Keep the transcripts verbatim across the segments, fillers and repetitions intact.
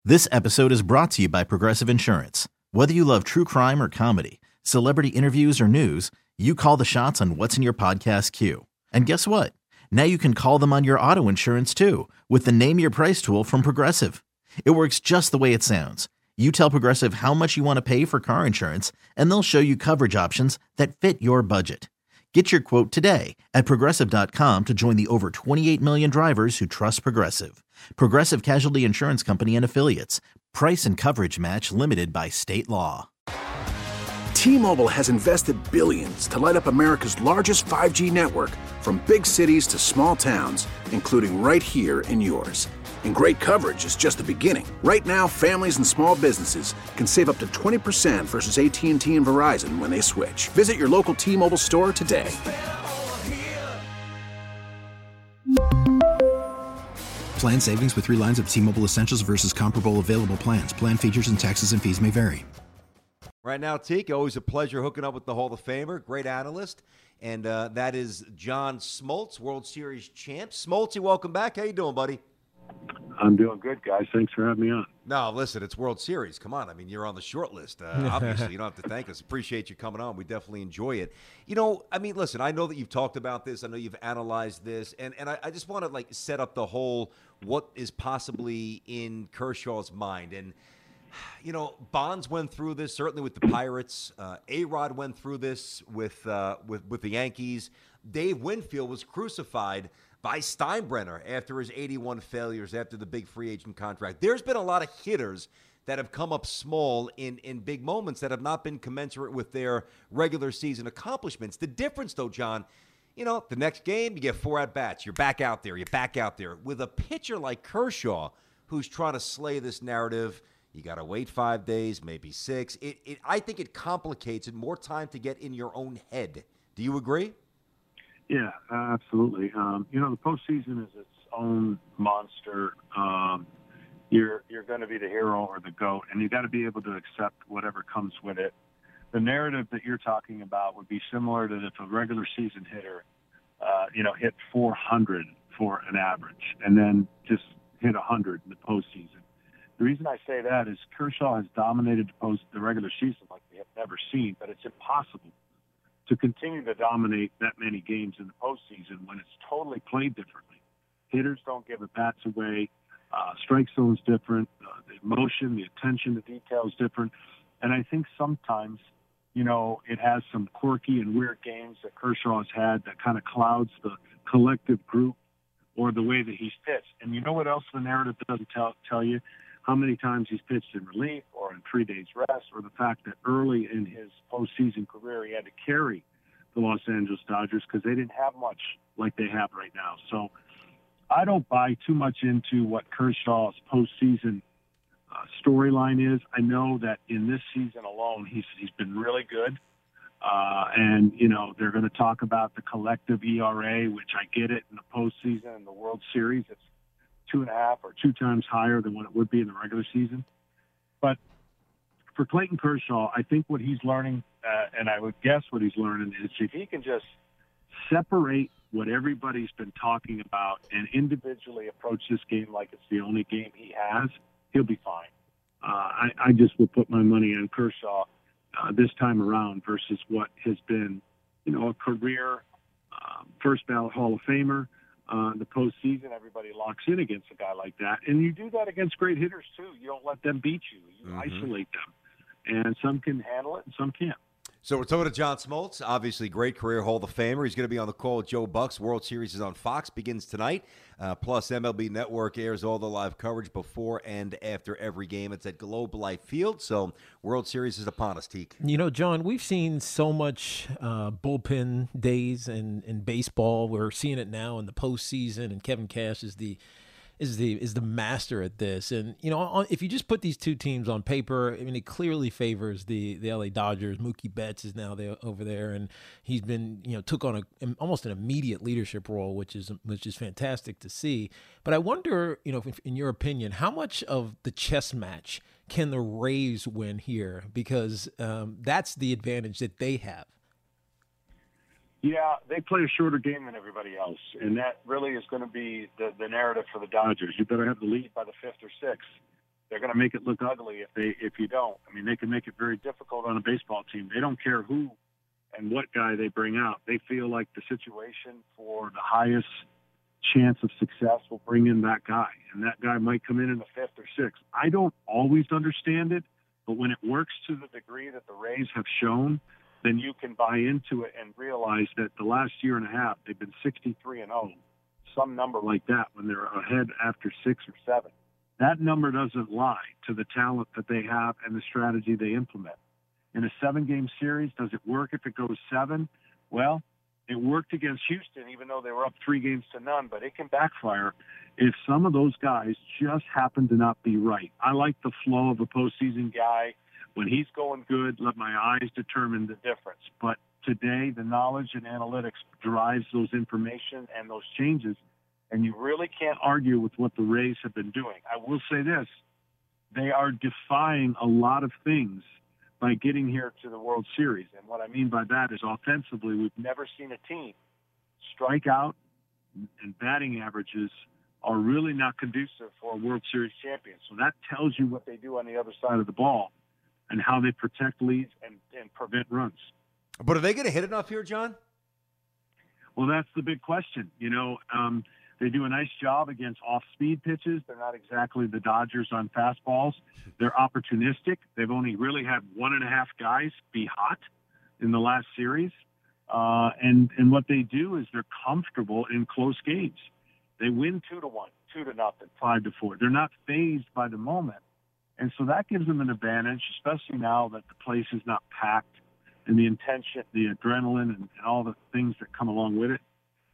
This episode is brought to you by Progressive Insurance. Whether you love true crime or comedy, celebrity interviews or news, you call the shots on what's in your podcast queue. And guess what? Now you can call them on your auto insurance too with the Name Your Price tool from Progressive. It works just the way it sounds. You tell Progressive how much you want to pay for car insurance, and they'll show you coverage options that fit your budget. Get your quote today at Progressive dot com to join the over twenty-eight million drivers who trust Progressive. Progressive Casualty Insurance Company and Affiliates. Price and coverage match limited by state law. T-Mobile has invested billions to light up America's largest five G network, from big cities to small towns, including right here in yours. And great coverage is just the beginning. Right now, families and small businesses can save up to twenty percent versus A T and T and Verizon when they switch. Visit your local T-Mobile store today. Plan savings with three lines of T-Mobile Essentials versus comparable available plans. Plan features and taxes and fees may vary. Right now, Teak, always a pleasure hooking up with the Hall of Famer, great analyst, and uh, that is John Smoltz, World Series champ. Smoltzy, welcome back. How you doing, buddy? I'm doing good, guys. Thanks for having me on. No, listen, it's World Series. Come on. I mean, you're on the short list. Uh, obviously, you don't have to thank us. Appreciate you coming on. We definitely enjoy it. You know, I mean, listen, I know that you've talked about this. I know you've analyzed this. And, and I, I just want to, like, set up the whole what is possibly in Kershaw's mind. And, you know, Bonds went through this, certainly with the Pirates. Uh, A-Rod went through this with, uh, with, with the Yankees. Dave Winfield was crucified by Steinbrenner after his eighty-one failures after the big free agent contract. There's been a lot of hitters that have come up small in, in big moments that have not been commensurate with their regular season accomplishments. The difference, though, John, you know, the next game, you get four at-bats. You're back out there. You're back out there. With a pitcher like Kershaw, who's trying to slay this narrative, you got to wait five days, maybe six. It, it, I think it complicates it, more time to get in your own head. Do you agree? Yeah, uh, absolutely. Um, you know, the postseason is its own monster. Um, you're you're going to be the hero or the GOAT, and you got to be able to accept whatever comes with it. The narrative that you're talking about would be similar to if a regular season hitter, uh, you know, hit four hundred for an average, and then just hit one hundred in the postseason. The reason I say that is Kershaw has dominated the post the regular season like we have never seen, but it's impossible to continue to dominate that many games in the postseason when it's totally played differently. Hitters don't give at bats away. Uh, strike zone's different. Uh, the emotion, the attention to detail is different. And I think sometimes, you know, it has some quirky and weird games that Kershaw has had that kind of clouds the collective group or the way that he's pitched. And you know what else the narrative doesn't tell, tell you? How many times he's pitched in relief or in three days rest, or the fact that early in his postseason career he had to carry the Los Angeles Dodgers because they didn't have much like they have right now. So I don't buy too much into what Kershaw's postseason uh, storyline is. I know that in this season alone he's he's been really good. Uh, and, you know, they're going to talk about the collective E R A, which I get it in the postseason and the World Series. It's two and a half or two times higher than what it would be in the regular season. But for Clayton Kershaw, I think what he's learning, uh, and I would guess what he's learning, is if he can just separate what everybody's been talking about and individually approach this game like it's the only game he has, he'll be fine. Uh, I, I just would put my money on Kershaw uh, this time around versus what has been, you know, a career uh, first ballot Hall of Famer. Uh, the postseason, everybody locks in against a guy like that. And you do that against great hitters, too. You don't let them beat you. You mm-hmm. isolate them. And some can handle it and some can't. So we're talking to John Smoltz, obviously great career Hall of Famer. He's going to be on the call with Joe Bucks. World Series is on Fox, begins tonight. Uh, plus, M L B Network airs all the live coverage before and after every game. It's at Globe Life Field, so World Series is upon us, Teak. You know, John, we've seen so much uh, bullpen days in, in baseball. We're seeing it now in the postseason, and Kevin Cash is the is the is the master at this. And, you know, on, if you just put these two teams on paper, I mean, it clearly favors the, the L A Dodgers. Mookie Betts is now there over there, and he's been, you know, took on a almost an immediate leadership role, which is which is fantastic to see. But I wonder, you know, if, in your opinion, how much of the chess match can the Rays win here? Because um, that's the advantage that they have. Yeah, they play a shorter game than everybody else, and that really is going to be the, the narrative for the Dodgers. You better have the lead by the fifth or sixth They're going to make it look ugly if they if you don't. I mean, they can make it very difficult on a baseball team. They don't care who and what guy they bring out. They feel like the situation for the highest chance of success will bring in that guy, and that guy might come in in the fifth or sixth. I don't always understand it, but when it works to the degree that the Rays have shown, then you can buy into it and realize that the last year and a half they've been sixty-three and oh, some number like that when they're ahead after six or seven. That number doesn't lie to the talent that they have and the strategy they implement. In a seven-game series, does it work if it goes seven? Well, it worked against Houston, even though they were up three games to none, but it can backfire if some of those guys just happen to not be right. I like the flow of a postseason guy. When he's going good, let my eyes determine the difference. But today, the knowledge and analytics drives those information and those changes, and you really can't argue with what the Rays have been doing. I will say this. They are defying a lot of things by getting here to the World Series. And what I mean by that is offensively, we've never seen a team strike out and batting averages are really not conducive for a World Series champion. So that tells you what they do on the other side of the ball and how they protect leads and, and prevent runs. But are they going to hit enough here, John? Well, that's the big question. You know, um, they do a nice job against off-speed pitches. They're not exactly the Dodgers on fastballs. They're opportunistic. They've only really had one and a half guys be hot in the last series. Uh, and, and what they do is they're comfortable in close games. They win two to one, two to nothing, five to four. They're not fazed by the moment. And so that gives them an advantage, especially now that the place is not packed and the intention, the adrenaline, and, and all the things that come along with it.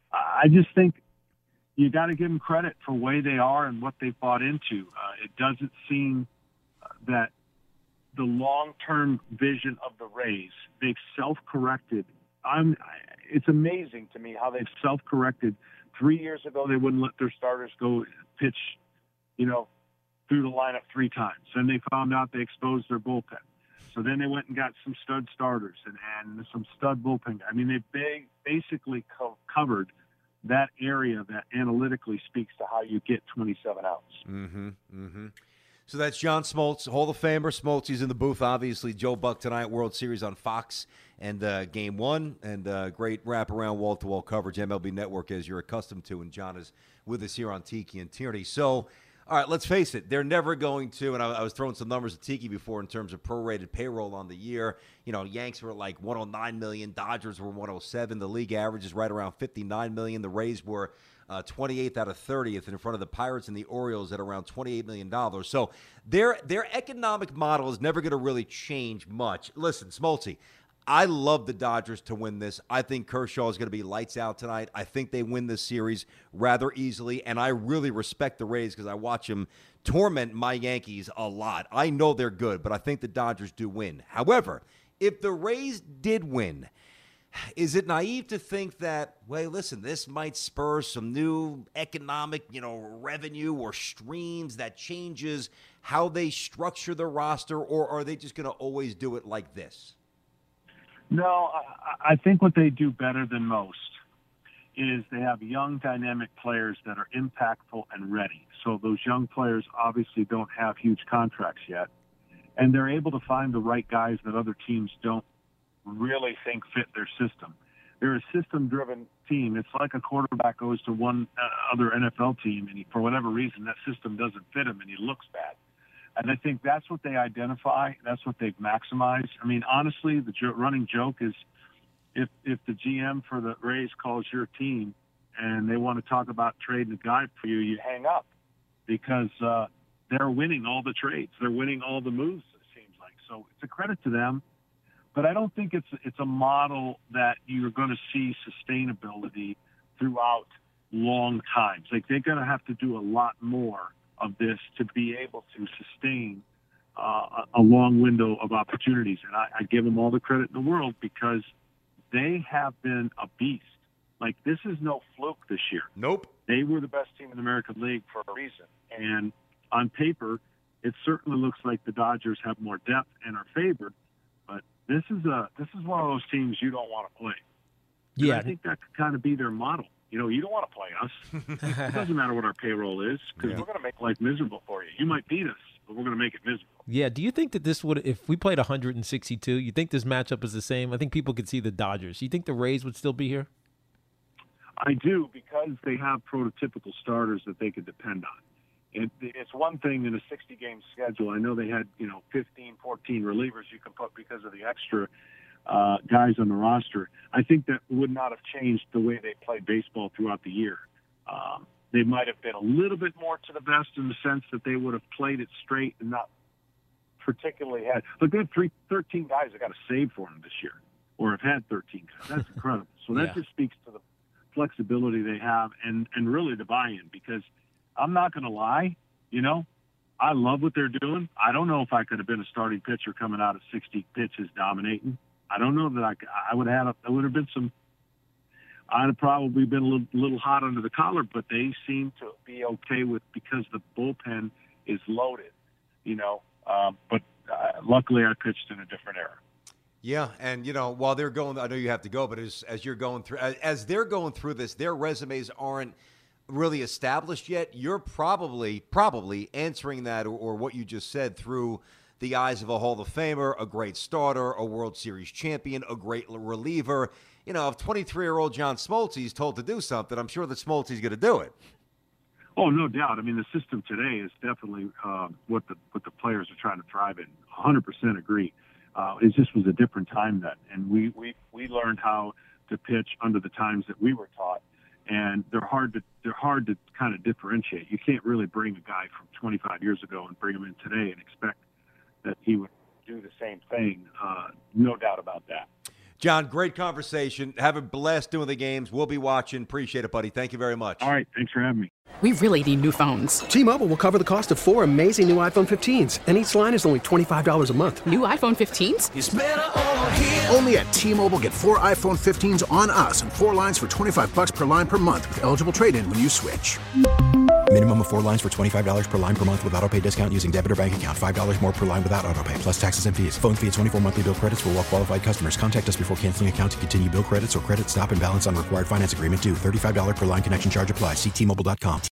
I just think you got to give them credit for the way they are and what they've bought into. Uh, it doesn't seem uh, that the long-term vision of the Rays, they've self-corrected. I'm, it's amazing to me how they've self-corrected. Three years ago, they wouldn't let their starters go pitch, you know, through the lineup three times. Then they found out they exposed their bullpen. So then they went and got some stud starters and, and some stud bullpen. I mean, they basically co- covered that area that analytically speaks to how you get twenty-seven outs. Mm-hmm, mm-hmm. So that's John Smoltz, Hall of Famer. Smoltz, he's in the booth, obviously. Joe Buck tonight, World Series on Fox and uh, Game one. And uh, great wraparound wall-to-wall coverage, M L B Network, as you're accustomed to. And John is with us here on Tiki and Tierney. So, all right, let's face it. They're never going to, and I, I was throwing some numbers at Tiki before in terms of prorated payroll on the year. You know, Yanks were like one hundred nine million dollars. Dodgers were one hundred seven. The league average is right around fifty-nine million dollars. The Rays were uh, twenty-eighth out of thirtieth in front of the Pirates and the Orioles at around twenty-eight million dollars. So their their economic model is never going to really change much. Listen, Smoltzy, I love the Dodgers to win this. I think Kershaw is going to be lights out tonight. I think they win this series rather easily, and I really respect the Rays because I watch them torment my Yankees a lot. I know they're good, but I think the Dodgers do win. However, if the Rays did win, is it naive to think that, well, listen, this might spur some new economic, you know, revenue or streams that changes how they structure the roster, or are they just going to always do it like this? No, I, I think what they do better than most is they have young, dynamic players that are impactful and ready. So those young players obviously don't have huge contracts yet, and they're able to find the right guys that other teams don't really think fit their system. They're a system-driven team. It's like a quarterback goes to one uh, other N F L team, and he, for whatever reason, that system doesn't fit him, and he looks bad. And I think that's what they identify. That's what they've maximized. I mean, honestly, the jo- running joke is if if the G M for the Rays calls your team and they want to talk about trading a guy for you, you hang up because uh, they're winning all the trades. They're winning all the moves, it seems like. So it's a credit to them. But I don't think it's it's a model that you're going to see sustainability throughout long times. Like, they're going to have to do a lot more of this to be able to sustain uh, a long window of opportunities. And I, I give them all the credit in the world because they have been a beast. Like, this is no fluke this year. Nope. They were the best team in the American League for a reason. And on paper, it certainly looks like the Dodgers have more depth and are favored. But this is a this is one of those teams you don't want to play. And Yeah, I think that could kind of be their model. You know, you don't want to play us. It doesn't matter what our payroll is because Yeah. we're going to make life miserable for you. You might beat us, but we're going to make it miserable. Yeah. Do you think that this would, if we played one hundred sixty-two, you think this matchup is the same? I think people could see the Dodgers. You think the Rays would still be here? I do, because they have prototypical starters that they could depend on. It, it's one thing in a sixty-game schedule. I know they had, you know, fifteen, fourteen relievers you can put because of the extra uh, guys on the roster. I think that would not have changed the way they play baseball throughout the year. Um, they might have been a little bit more to the best in the sense that they would have played it straight and not particularly had. Look, they have three, thirteen guys that got a save for them this year, or have had thirteen guys. That's incredible. So that yeah. just speaks to the flexibility they have, and, and really the buy-in, because I'm not going to lie, you know, I love what they're doing. I don't know if I could have been a starting pitcher coming out of sixty pitches dominating. I don't know that I could, I would have had, a, there would have been some, I'd have probably been a little, little hot under the collar, but they seem to be okay with, because the bullpen is loaded, you know, um, but uh, luckily I pitched in a different era. Yeah, and, you know, while they're going, I know you have to go, but as as you're going through, as, as they're going through this, their resumes aren't really established yet. You're probably, probably answering that, or, or what you just said, through the eyes of a Hall of Famer, a great starter, a World Series champion, a great reliever. You know, if twenty-three-year-old John Smoltz is told to do something, I'm sure that Smoltz is going to do it. Oh, no doubt. I mean, the system today is definitely uh, what the what the players are trying to thrive in. one hundred percent agree. Uh, it just was a different time then, and we, we, we learned how to pitch under the times that we were taught, and they're hard to they're hard to kind of differentiate. You can't really bring a guy from twenty-five years ago and bring him in today and expect that he would do the same thing. Uh, no doubt about that. John, great conversation. Have a blast doing the games. We'll be watching. Appreciate it, buddy. Thank you very much. All right. Thanks for having me. We really need new phones. T-Mobile will cover the cost of four amazing new iPhone fifteens, and each line is only twenty-five dollars a month. New iPhone fifteens? It's better over here. Only at T-Mobile, get four iPhone fifteens on us and four lines for twenty-five dollars per line per month with eligible trade-in when you switch. Minimum of four lines for twenty-five dollars per line per month with autopay discount using debit or bank account. five dollars more per line without autopay, plus taxes and fees. Phone fee at twenty-four monthly bill credits for well-qualified customers. Contact us before canceling account to continue bill credits or credit stop and balance on required finance agreement due. thirty-five dollars per line connection charge applies. See T Mobile dot com.